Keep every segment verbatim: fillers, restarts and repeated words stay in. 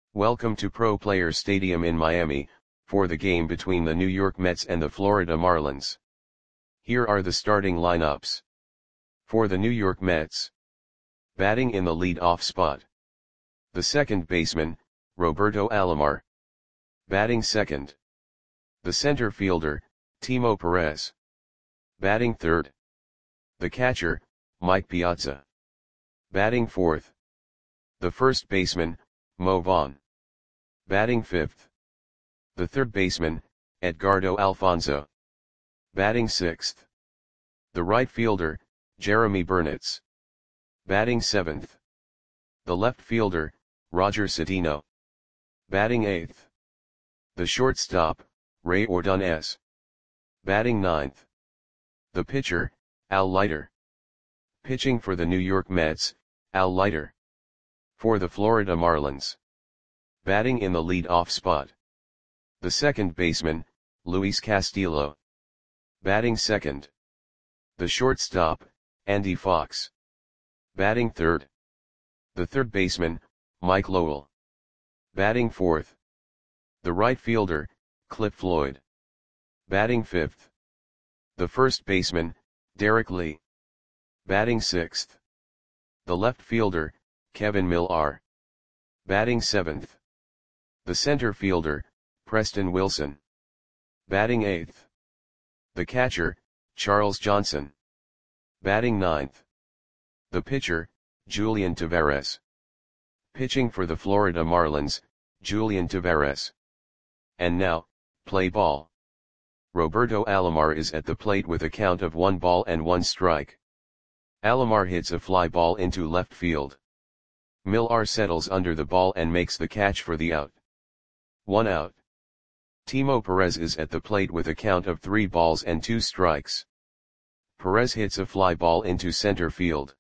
Welcome to Pro Players Stadium in Miami, for the game between the New York Mets and the Florida Marlins. Here are the starting lineups. For the New York Mets. Batting in the lead-off spot. The second baseman, Roberto Alomar. Batting second. The center fielder, Timo Perez. Batting third. The catcher, Mike Piazza. Batting fourth. The first baseman, Mo Vaughn. Batting fifth. The third baseman, Edgardo Alfonzo. Batting sixth. The right fielder, Jeremy Burnitz. Batting seventh. The left fielder, Roger Cedeno. Batting eighth. The shortstop, Ray Ordonez. Batting ninth. The pitcher, Al Leiter. Pitching for the New York Mets, Al Leiter. For the Florida Marlins. Batting in the lead-off spot. The second baseman, Luis Castillo. Batting second. The shortstop, Andy Fox. Batting third. The third baseman, Mike Lowell. Batting fourth. The right fielder, Cliff Floyd. Batting fifth. The first baseman, Derek Lee. Batting sixth. The left fielder, Kevin Millar. Batting seventh. The center fielder, Preston Wilson. Batting eighth. The catcher, Charles Johnson. Batting ninth. The pitcher, Julian Taveras. Pitching for the Florida Marlins, Julian Taveras. And now, play ball. Roberto Alomar is at the plate with a count of one ball and one strike. Alomar hits a fly ball into left field. Millar settles under the ball and makes the catch for the out. One out. Timo Perez is at the plate with a count of three balls and two strikes. Perez hits a fly ball into center field.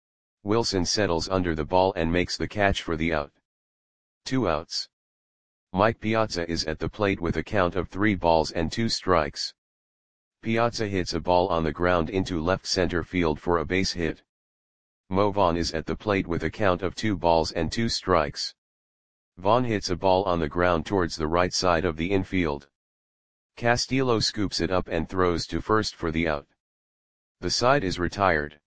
Wilson settles under the ball and makes the catch for the out. Two outs. Mike Piazza is at the plate with a count of three balls and two strikes. Piazza hits a ball on the ground into left center field for a base hit. Mo Vaughn is at the plate with a count of two balls and two strikes. Vaughn hits a ball on the ground towards the right side of the infield. Castillo scoops it up and throws to first for the out. The side is retired.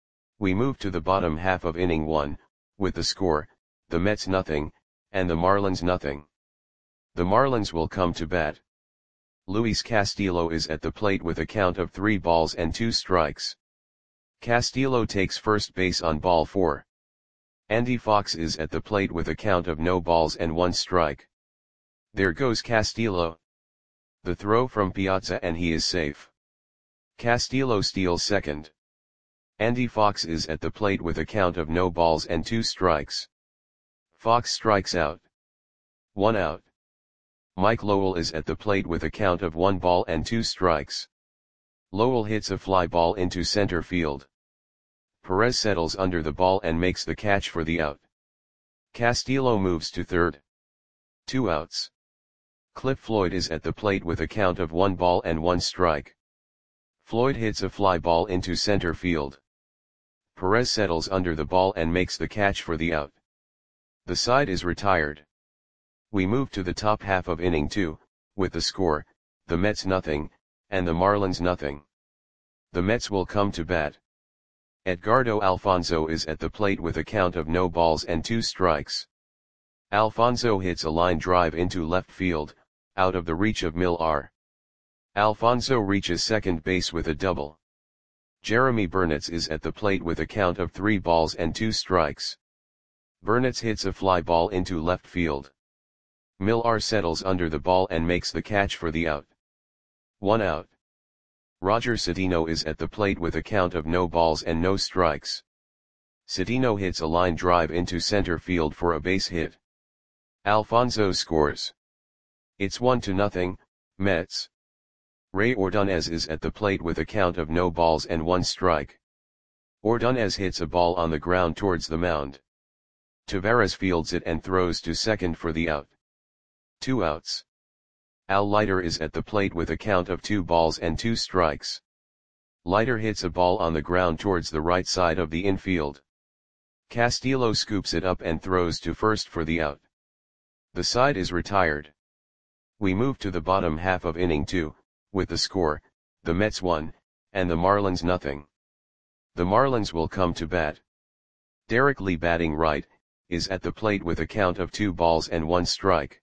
We move to the bottom half of inning one, with the score, the Mets nothing, and the Marlins nothing. The Marlins will come to bat. Luis Castillo is at the plate with a count of three balls and two strikes. Castillo takes first base on ball four. Andy Fox is at the plate with a count of no balls and one strike. There goes Castillo. The throw from Piazza and he is safe. Castillo steals second. Andy Fox is at the plate with a count of no balls and two strikes. Fox strikes out. One out. Mike Lowell is at the plate with a count of one ball and two strikes. Lowell hits a fly ball into center field. Perez settles under the ball and makes the catch for the out. Castillo moves to third. Two outs. Cliff Floyd is at the plate with a count of one ball and one strike. Floyd hits a fly ball into center field. Perez settles under the ball and makes the catch for the out. The side is retired. We move to the top half of inning two, with the score, the Mets nothing, and the Marlins nothing. The Mets will come to bat. Edgardo Alfonzo is at the plate with a count of no balls and two strikes. Alfonzo hits a line drive into left field, out of the reach of Millar. Alfonzo reaches second base with a double. Jeremy Burnitz is at the plate with a count of three balls and two strikes. Burnitz hits a fly ball into left field. Millar settles under the ball and makes the catch for the out. One out. Roger Cedeno is at the plate with a count of no balls and no strikes. Cedeno hits a line drive into center field for a base hit. Alfonzo scores. It's one to nothing, Mets. Ray Ordonez is at the plate with a count of no balls and one strike. Ordonez hits a ball on the ground towards the mound. Taveras fields it and throws to second for the out. Two outs. Al Leiter is at the plate with a count of two balls and two strikes. Leiter hits a ball on the ground towards the right side of the infield. Castillo scoops it up and throws to first for the out. The side is retired. We move to the bottom half of inning two, with the score, the Mets one, and the Marlins nothing. The Marlins will come to bat. Derek Lee, batting right, is at the plate with a count of two balls and one strike.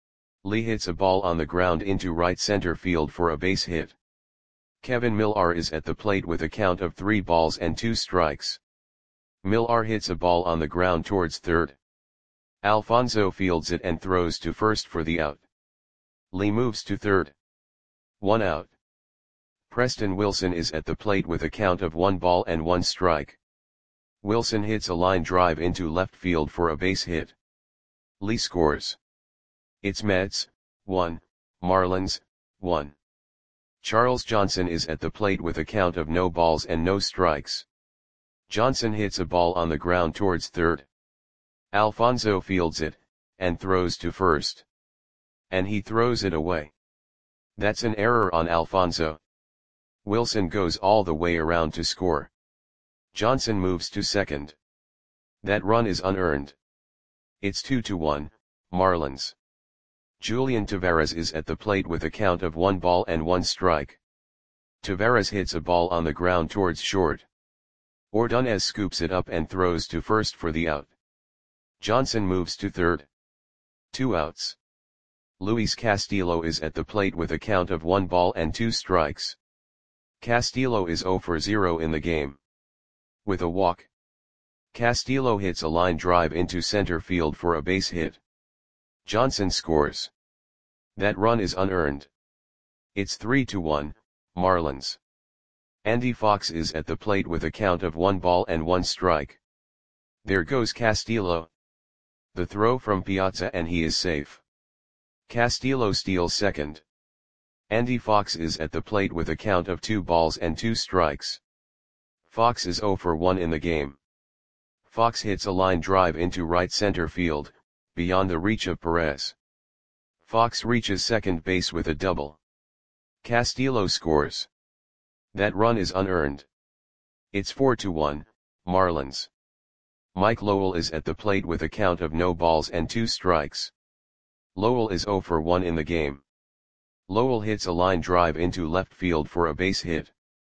Lee hits a ball on the ground into right center field for a base hit. Kevin Millar is at the plate with a count of three balls and two strikes. Millar hits a ball on the ground towards third. Alfonso fields it and throws to first for the out. Lee moves to third. One out. Preston Wilson is at the plate with a count of one ball and one strike. Wilson hits a line drive into left field for a base hit. Lee scores. It's Mets, one, Marlins, one. Charles Johnson is at the plate with a count of no balls and no strikes. Johnson hits a ball on the ground towards third. Alfonso fields it, and throws to first. And he throws it away. That's an error on Alfonso. Wilson goes all the way around to score. Johnson moves to second. That run is unearned. It's two to one, Marlins. Julian Taveras is at the plate with a count of one ball and one strike. Taveras hits a ball on the ground towards short. Ordonez scoops it up and throws to first for the out. Johnson moves to third. Two outs. Luis Castillo is at the plate with a count of one ball and two strikes. Castillo is zero for zero in the game. With a walk. Castillo hits a line drive into center field for a base hit. Johnson scores. That run is unearned. It's three to one, Marlins. Andy Fox is at the plate with a count of one ball and one strike. There goes Castillo. The throw from Piazza and he is safe. Castillo steals second. Andy Fox is at the plate with a count of two balls and two strikes. Fox is zero for one in the game. Fox hits a line drive into right center field, beyond the reach of Perez. Fox reaches second base with a double. Castillo scores. That run is unearned. It's four to one, Marlins. Mike Lowell is at the plate with a count of no balls and two strikes. Lowell is zero for one in the game. Lowell hits a line drive into left field for a base hit.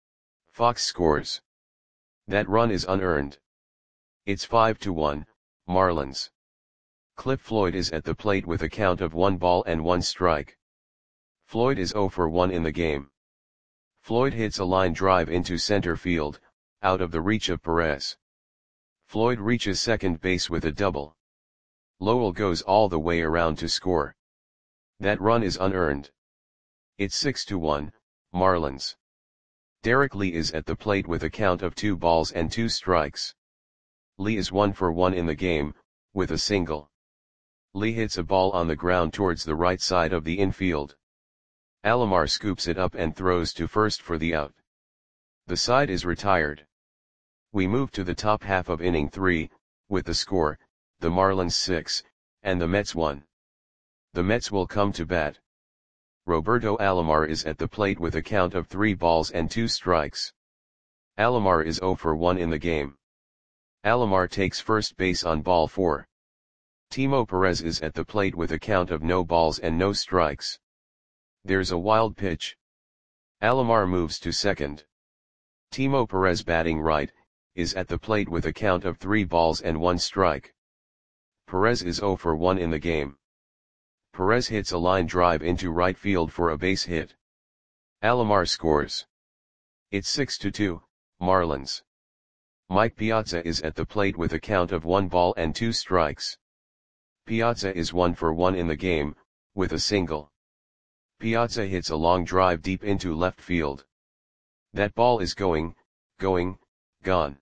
Fox scores. That run is unearned. It's five to one, Marlins. Cliff Floyd is at the plate with a count of one ball and one strike. Floyd is zero for one in the game. Floyd hits a line drive into center field, out of the reach of Perez. Floyd reaches second base with a double. Lowell goes all the way around to score. That run is unearned. It's six to one, Marlins. Derek Lee is at the plate with a count of two balls and two strikes. Lee is one for one in the game, with a single. Lee hits a ball on the ground towards the right side of the infield. Alomar scoops it up and throws to first for the out. The side is retired. We move to the top half of inning three, with the score, the Marlins six, and the Mets one. The Mets will come to bat. Roberto Alomar is at the plate with a count of three balls and two strikes. Alomar is zero for one in the game. Alomar takes first base on ball four. Timo Perez is at the plate with a count of no balls and no strikes. There's a wild pitch. Alomar moves to second. Timo Perez, batting right, is at the plate with a count of three balls and one strike. Perez is zero for one in the game. Perez hits a line drive into right field for a base hit. Alomar scores. It's six to two, Marlins. Mike Piazza is at the plate with a count of one ball and two strikes. Piazza is one for one in the game, with a single. Piazza hits a long drive deep into left field. That ball is going, going, gone.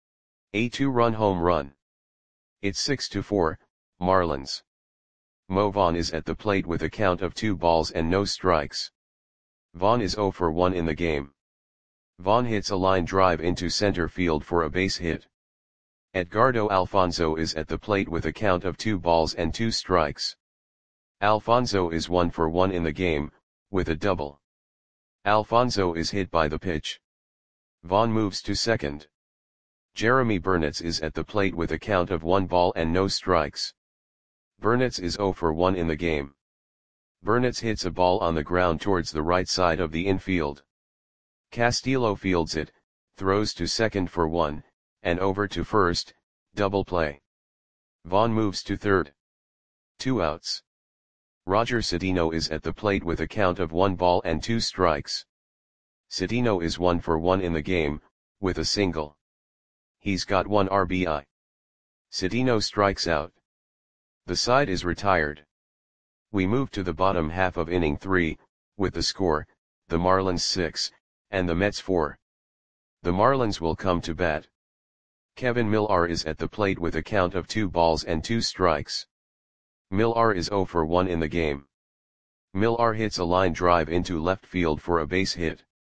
A two-run home run. It's six to four, Marlins. Mo Vaughn is at the plate with a count of two balls and no strikes. Vaughn is zero for one in the game. Vaughn hits a line drive into center field for a base hit. Edgardo Alfonso is at the plate with a count of two balls and two strikes. Alfonso is one for one in the game, with a double. Alfonso is hit by the pitch. Vaughn moves to second. Jeremy Burnitz is at the plate with a count of one ball and no strikes. Burnitz is zero for one in the game. Burnitz hits a ball on the ground towards the right side of the infield. Castillo fields it, throws to second for one, and over to first, double play. Vaughn moves to third. Two outs. Roger Cedeno is at the plate with a count of one ball and two strikes. Cedeno is one for one in the game, with a single. He's got one R B I. Cedeno strikes out. The side is retired. We move to the bottom half of inning three, with the score, the Marlins six, and the Mets four. The Marlins will come to bat. Kevin Millar is at the plate with a count of two balls and two strikes. Millar is zero for one in the game. Millar hits a line drive into left field for a base hit.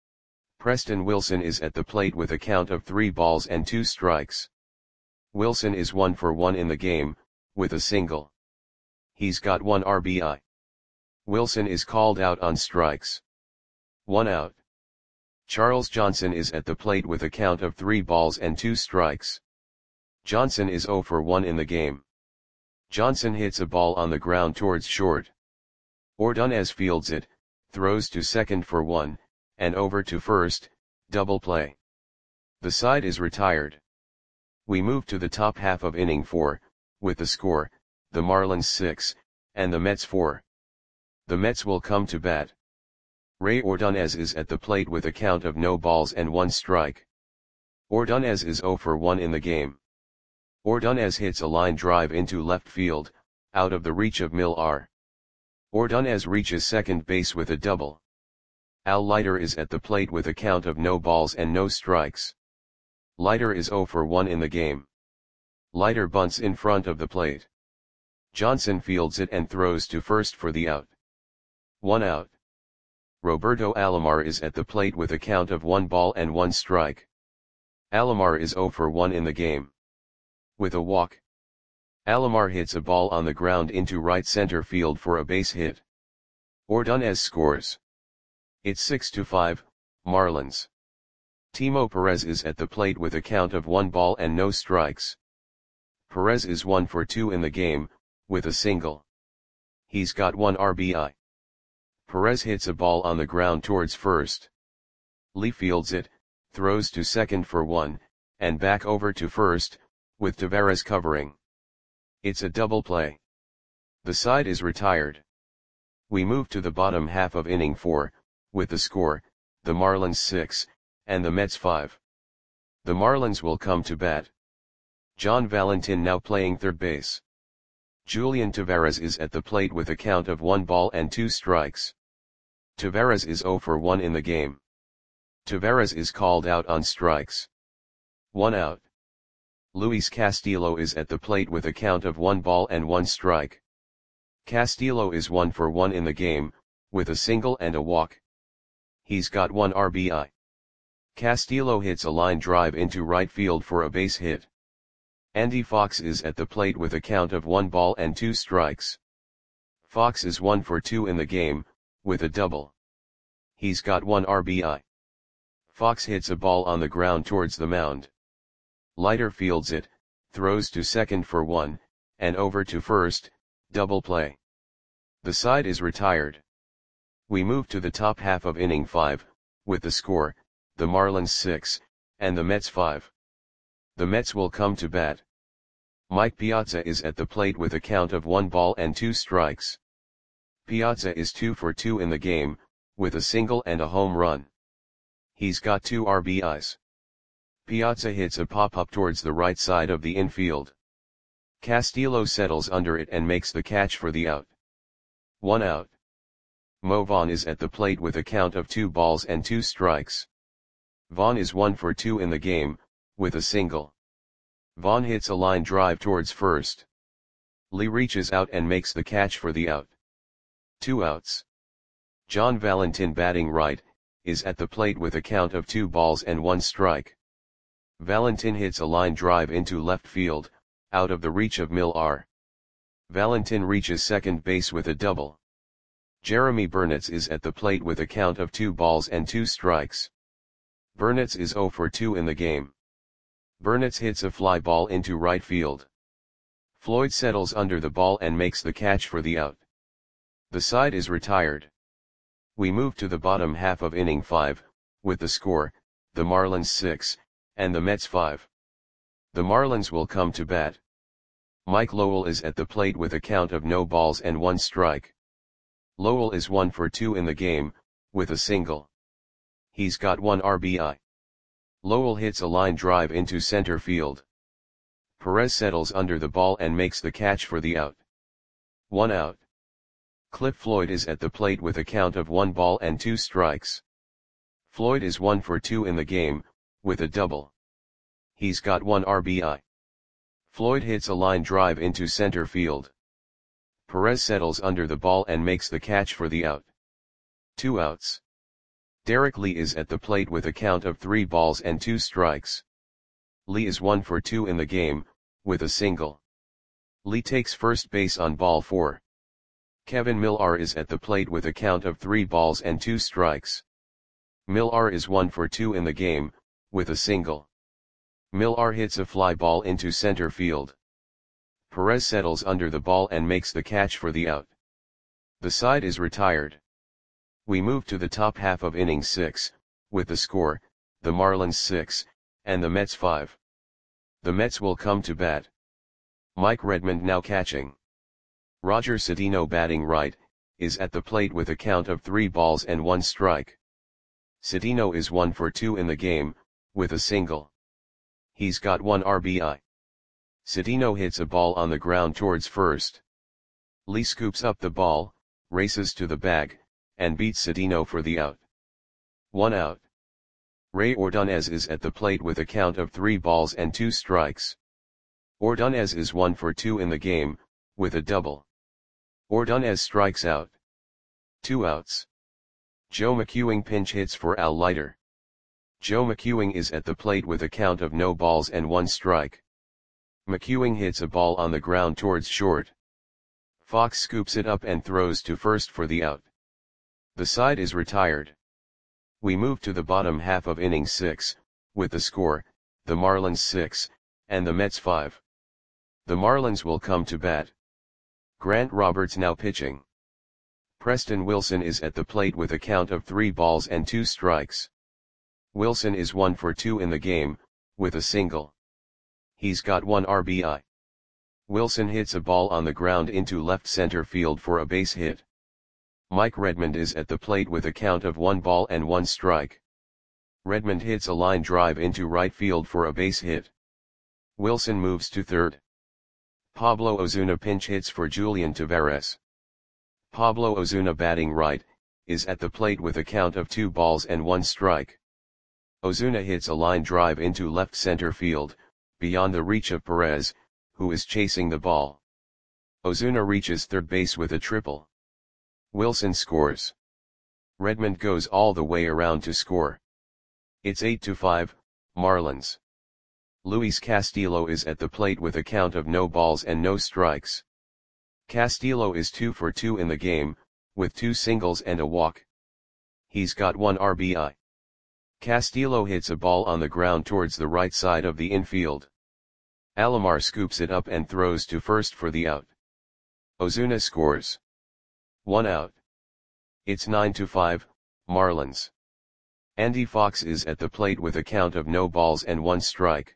Preston Wilson is at the plate with a count of three balls and two strikes. Wilson is one for one in the game, with a single. He's got one R B I. Wilson is called out on strikes. One out. Charles Johnson is at the plate with a count of three balls and two strikes. Johnson is zero for one in the game. Johnson hits a ball on the ground towards short. Ordonez fields it, throws to second for one, and over to first, double play. The side is retired. We move to the top half of inning four, with the score, the Marlins six, and the Mets four. The Mets will come to bat. Ray Ordonez is at the plate with a count of no balls and one strike. Ordonez is zero for one in the game. Ordonez hits a line drive into left field, out of the reach of Millar. Ordonez reaches second base with a double. Al Leiter is at the plate with a count of no balls and no strikes. Leiter is zero for one in the game. Leiter bunts in front of the plate. Johnson fields it and throws to first for the out. One out. Roberto Alomar is at the plate with a count of one ball and one strike. Alomar is zero for one in the game. With a walk. Alomar hits a ball on the ground into right center field for a base hit. Ordonez scores. It's six to five, Marlins. Timo Perez is at the plate with a count of one ball and no strikes. Perez is one for two in the game, with a single. He's got one R B I. Perez hits a ball on the ground towards first. Lee fields it, throws to second for one, and back over to first, with Taveras covering. It's a double play. The side is retired. We move to the bottom half of inning four, with the score, the Marlins six, and the Mets five. The Marlins will come to bat. John Valentin now playing third base. Julian Taveras is at the plate with a count of one ball and two strikes. Taveras is zero for one in the game. Taveras is called out on strikes. One out. Luis Castillo is at the plate with a count of one ball and one strike. Castillo is one for one in the game, with a single and a walk. He's got one R B I. Castillo hits a line drive into right field for a base hit. Andy Fox is at the plate with a count of one ball and two strikes. Fox is one for two in the game, with a double. He's got one R B I. Fox hits a ball on the ground towards the mound. Leiter fields it, throws to second for one, and over to first, double play. The side is retired. We move to the top half of inning five, with the score, the Marlins six, and the Mets five. The Mets will come to bat. Mike Piazza is at the plate with a count of one ball and two strikes. Piazza is two for two in the game, with a single and a home run. He's got two R B Is. Piazza hits a pop-up towards the right side of the infield. Castillo settles under it and makes the catch for the out. One out. Mo Vaughn is at the plate with a count of two balls and two strikes. Vaughn is one for two in the game, with a single. Vaughn hits a line drive towards first. Lee reaches out and makes the catch for the out. Two outs. John Valentin batting right, is at the plate with a count of two balls and one strike. Valentin hits a line drive into left field, out of the reach of Millar. Valentin reaches second base with a double. Jeremy Burnitz is at the plate with a count of two balls and two strikes. Burnitz is zero for two in the game. Burnitz hits a fly ball into right field. Floyd settles under the ball and makes the catch for the out. The side is retired. We move to the bottom half of inning five, with the score, the Marlins six, and the Mets five. The Marlins will come to bat. Mike Lowell is at the plate with a count of no balls and one strike. Lowell is one for two in the game, with a single. He's got one R B I. Lowell hits a line drive into center field. Perez settles under the ball and makes the catch for the out. One out. Cliff Floyd is at the plate with a count of one ball and two strikes. Floyd is one for two in the game, with a double. He's got one R B I. Floyd hits a line drive into center field. Perez settles under the ball and makes the catch for the out. Two outs. Derek Lee is at the plate with a count of three balls and two strikes. Lee is one for two in the game, with a single. Lee takes first base on ball four. Kevin Millar is at the plate with a count of three balls and two strikes. Millar is one for two in the game, with a single. Millar hits a fly ball into center field. Perez settles under the ball and makes the catch for the out. The side is retired. We move to the top half of inning six, with the score, the Marlins six, and the Mets five. The Mets will come to bat. Mike Redmond now catching. Roger Cedeno batting right, is at the plate with a count of three balls and one strike. Cedeno is one for two in the game, with a single. He's got one R B I. Cedeno hits a ball on the ground towards first. Lee scoops up the ball, races to the bag, and beats Cedeno for the out. One out. Ray Ordonez is at the plate with a count of three balls and two strikes. Ordonez is one for two in the game, with a double. Ordonez strikes out. Two outs. Joe McEwing pinch hits for Al Leiter. Joe McEwing is at the plate with a count of no balls and one strike. McEwing hits a ball on the ground towards short. Fox scoops it up and throws to first for the out. The side is retired. We move to the bottom half of inning six, with the score, the Marlins six, and the Mets five. The Marlins will come to bat. Grant Roberts now pitching. Preston Wilson is at the plate with a count of three balls and two strikes. Wilson is one for two in the game, with a single. He's got one R B I. Wilson hits a ball on the ground into left center field for a base hit. Mike Redmond is at the plate with a count of one ball and one strike. Redmond hits a line drive into right field for a base hit. Wilson moves to third. Pablo Ozuna pinch hits for Julian Taveras. Pablo Ozuna batting right, is at the plate with a count of two balls and one strike. Ozuna hits a line drive into left center field, beyond the reach of Perez, who is chasing the ball. Ozuna reaches third base with a triple. Wilson scores. Redmond goes all the way around to score. It's eight to five, Marlins. Luis Castillo is at the plate with a count of no balls and no strikes. Castillo is two for two in the game, with two singles and a walk. He's got one R B I. Castillo hits a ball on the ground towards the right side of the infield. Alomar scoops it up and throws to first for the out. Ozuna scores. One out. It's nine to five, Marlins. Andy Fox is at the plate with a count of no balls and one strike.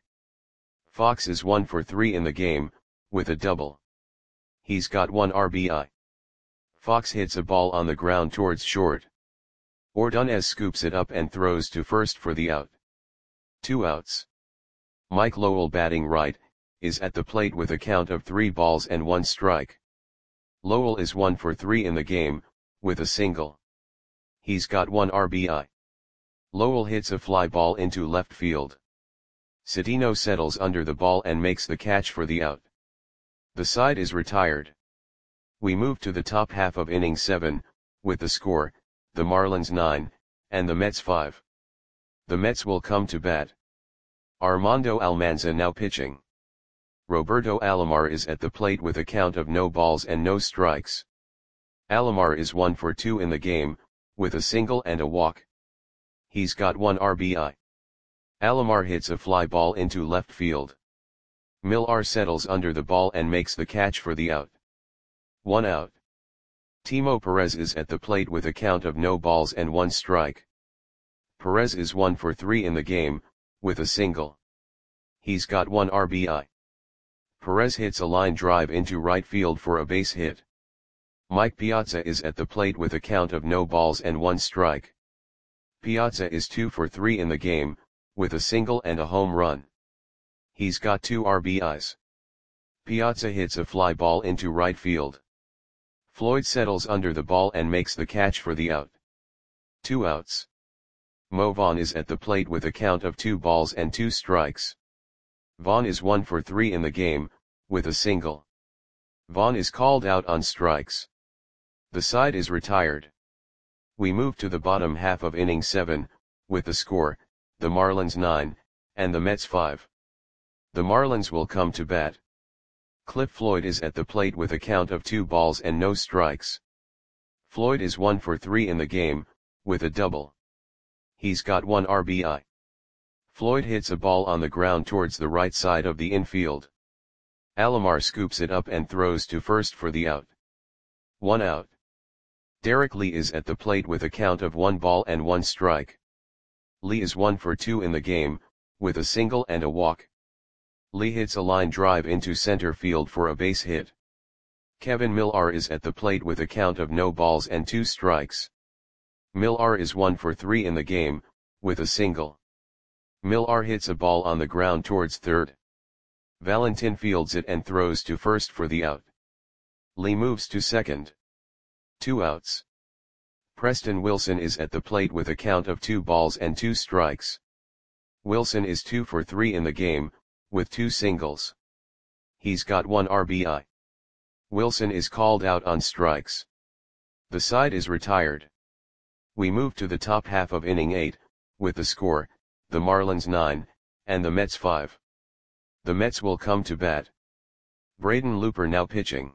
Fox is one for three in the game, with a double. He's got one R B I. Fox hits a ball on the ground towards short. Ordonez scoops it up and throws to first for the out. Two outs. Mike Lowell batting right, is at the plate with a count of three balls and one strike. Lowell is one for three in the game, with a single. He's got one R B I. Lowell hits a fly ball into left field. Cedeno settles under the ball and makes the catch for the out. The side is retired. We move to the top half of inning seven, with the score, the Marlins nine, and the Mets five. The Mets will come to bat. Armando Almanza now pitching. Roberto Alomar is at the plate with a count of no balls and no strikes. Alomar is one for two in the game, with a single and a walk. He's got one R B I. Alomar hits a fly ball into left field. Millar settles under the ball and makes the catch for the out. One out. Timo Perez is at the plate with a count of no balls and one strike. Perez is one for three in the game, with a single. He's got one R B I. Perez hits a line drive into right field for a base hit. Mike Piazza is at the plate with a count of no balls and one strike. Piazza is two for three in the game, with a single and a home run. He's got two R B Is. Piazza hits a fly ball into right field. Floyd settles under the ball and makes the catch for the out. Two outs. Mo Vaughn is at the plate with a count of two balls and two strikes. Vaughn is one for three in the game, with a single. Vaughn is called out on strikes. The side is retired. We move to the bottom half of inning seven, with the score, the Marlins nine, and the Mets five. The Marlins will come to bat. Cliff Floyd is at the plate with a count of two balls and no strikes. Floyd is one for three in the game, with a double. He's got one R B I. Floyd hits a ball on the ground towards the right side of the infield. Alomar scoops it up and throws to first for the out. One out. Derek Lee is at the plate with a count of one ball and one strike. Lee is one for two in the game, with a single and a walk. Lee hits a line drive into center field for a base hit. Kevin Millar is at the plate with a count of no balls and two strikes. Millar is one for three in the game, with a single. Millar hits a ball on the ground towards third. Valentin fields it and throws to first for the out. Lee moves to second. Two outs. Preston Wilson is at the plate with a count of two balls and two strikes. Wilson is two for three in the game, with two singles. He's got one R B I. Wilson is called out on strikes. The side is retired. We move to the top half of inning eight, with the score, the Marlins nine, and the Mets five. The Mets will come to bat. Braden Looper now pitching.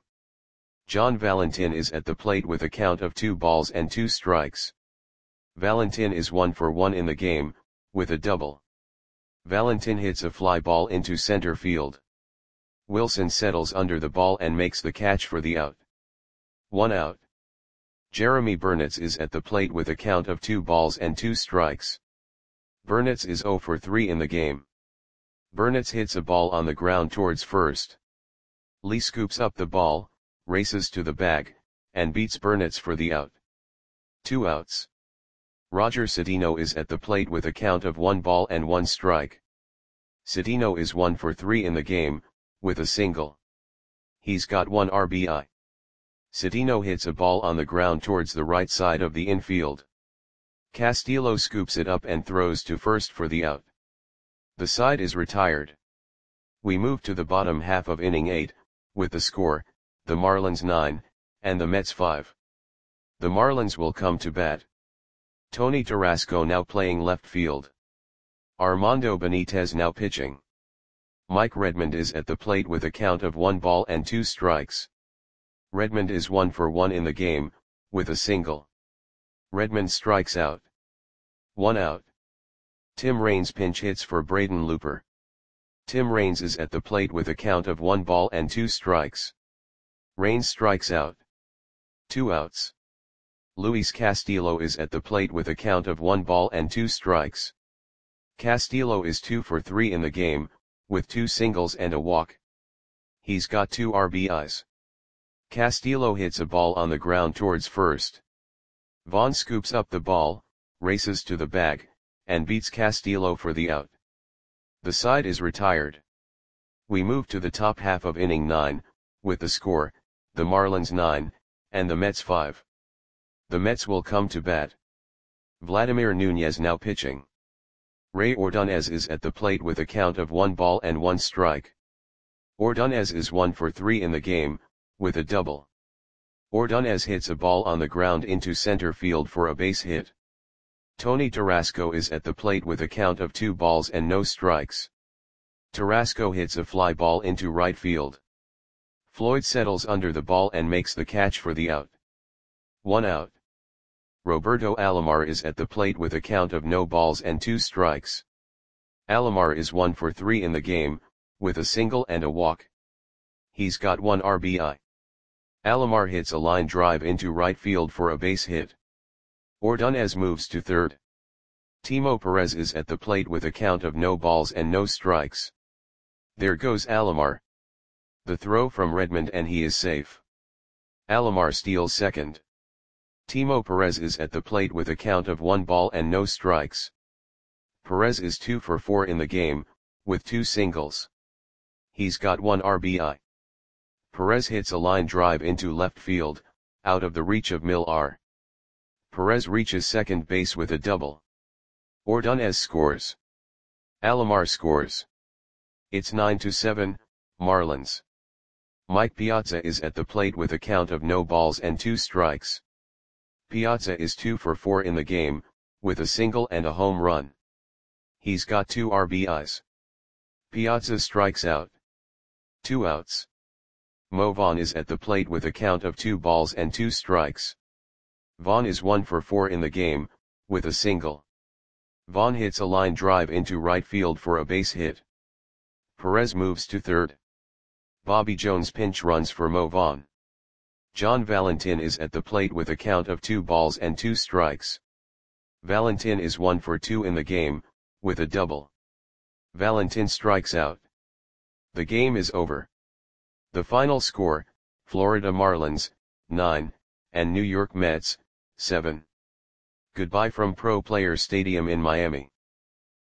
John Valentin is at the plate with a count of two balls and two strikes. Valentin is one for one in the game, with a double. Valentin hits a fly ball into center field. Wilson settles under the ball and makes the catch for the out. One out. Jeremy Burnitz is at the plate with a count of two balls and two strikes. Burnitz is zero for three in the game. Burnitz hits a ball on the ground towards first. Lee scoops up the ball, races to the bag, and beats Burnitz for the out. Two outs. Roger Cedeno is at the plate with a count of one ball and one strike. Cedeno is one for three in the game, with a single. He's got one R B I. Cedeno hits a ball on the ground towards the right side of the infield. Castillo scoops it up and throws to first for the out. The side is retired. We move to the bottom half of inning eight, with the score, the Marlins nine, and the Mets five. The Marlins will come to bat. Tony Tarasco now playing left field. Armando Benitez now pitching. Mike Redmond is at the plate with a count of one ball and two strikes. Redmond is one for one in the game, with a single. Redmond strikes out. One out. Tim Raines pinch hits for Braden Looper. Tim Raines is at the plate with a count of one ball and two strikes. Raines strikes out. Two outs. Luis Castillo is at the plate with a count of one ball and two strikes. Castillo is two for three in the game, with two singles and a walk. He's got two R B Is. Castillo hits a ball on the ground towards first. Vaughn scoops up the ball, races to the bag, and beats Castillo for the out. The side is retired. We move to the top half of inning nine, with the score, the Marlins nine, and the Mets five. The Mets will come to bat. Vladimir Nunez now pitching. Ray Ordonez is at the plate with a count of one ball and one strike. Ordonez is one for three in the game, with a double. Ordonez hits a ball on the ground into center field for a base hit. Tony Tarasco is at the plate with a count of two balls and no strikes. Tarasco hits a fly ball into right field. Floyd settles under the ball and makes the catch for the out. One out. Roberto Alomar is at the plate with a count of no balls and two strikes. Alomar is one for three in the game, with a single and a walk. He's got one R B I. Alomar hits a line drive into right field for a base hit. Ordonez moves to third. Timo Perez is at the plate with a count of no balls and no strikes. There goes Alomar. The throw from Redmond and he is safe. Alomar steals second. Timo Perez is at the plate with a count of one ball and no strikes. Perez is two for four in the game, with two singles. He's got one R B I. Perez hits a line drive into left field, out of the reach of Millar. Perez reaches second base with a double. Ordonez scores. Alomar scores. It's nine to seven, Marlins. Mike Piazza is at the plate with a count of no balls and two strikes. Piazza is two for four in the game, with a single and a home run. He's got two R B Is. Piazza strikes out. Two outs. Mo Vaughn is at the plate with a count of two balls and two strikes. Vaughn is one for four in the game, with a single. Vaughn hits a line drive into right field for a base hit. Perez moves to third. Bobby Jones pinch runs for Mo Vaughn. John Valentin is at the plate with a count of two balls and two strikes. Valentin is one for two in the game, with a double. Valentin strikes out. The game is over. The final score, Florida Marlins, nine, and New York Mets, seven. Goodbye from Pro Players Stadium in Miami.